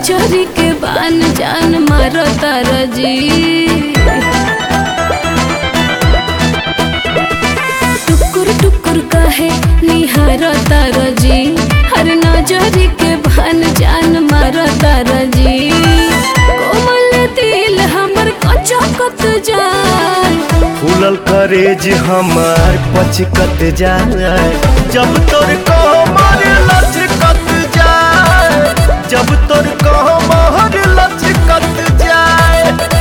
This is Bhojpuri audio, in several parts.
नजरी के बान जान मारो तारा जी। टुकुर टुकुर काहे निहारो तारा जी, हर नजरी के बान जान मारो तारा जी। कोमल दिल हमर कचकत जाए, फूलल करेज हमार पचकत जाए, जब तोर कमर लचकत जाए, जब तोर कमर लचकत जाए।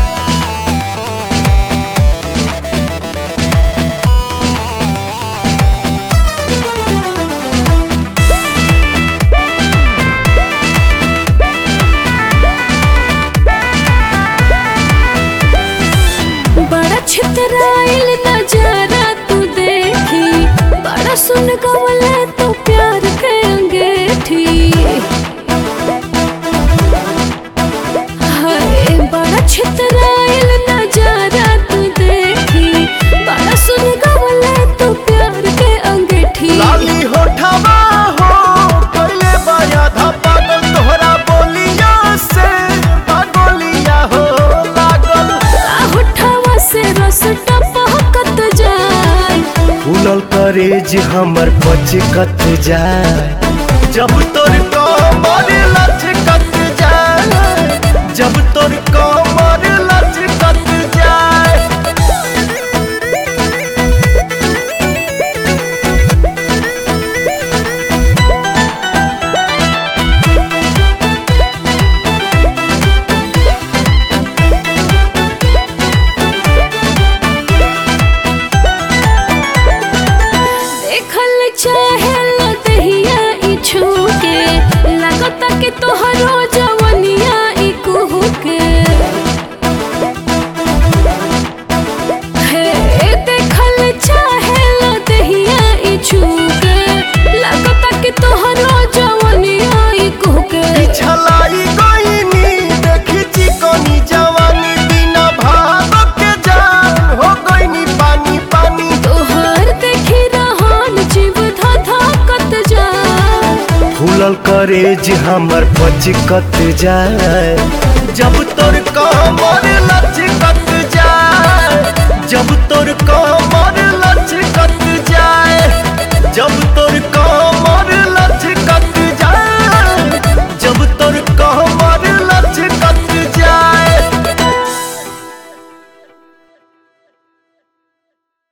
बड़ा छितराइल नजारा तू देखी, बड़ा सुन गवले तो प्यार के अंगेठी। हाय बड़ा छितराइल नजारा तू देखी, बड़ा सुन गवले तो प्यार के अंगेठी। लाली होठवा हो कइले बाया धा पागल, तोहरा बोलिया से पागलिया हो लागल। होठवा से रस टपकत जाए, फूलल करेज हमर पचकत जाए, जब तोर कमर लचकत जाए, जब तोर कमर लचकत जाए। देखल चाहे लतहिया ई छूके, लागता कि तोहरो जवनिया ई कुहुके। हे देखल चाहे लतहिया ई छूके, लागता कि तोहरो जवनिया ई कुहुके। छलाई गईनी देखी चिकनी जवानी, बिना भाव के जान हो गईनी पानी पानी। तोहर देखी रहन जीव धधकत जाए, फूलल करेज हमर पचकत जाए, जब तोर कमर लचकत जाए, जब तोर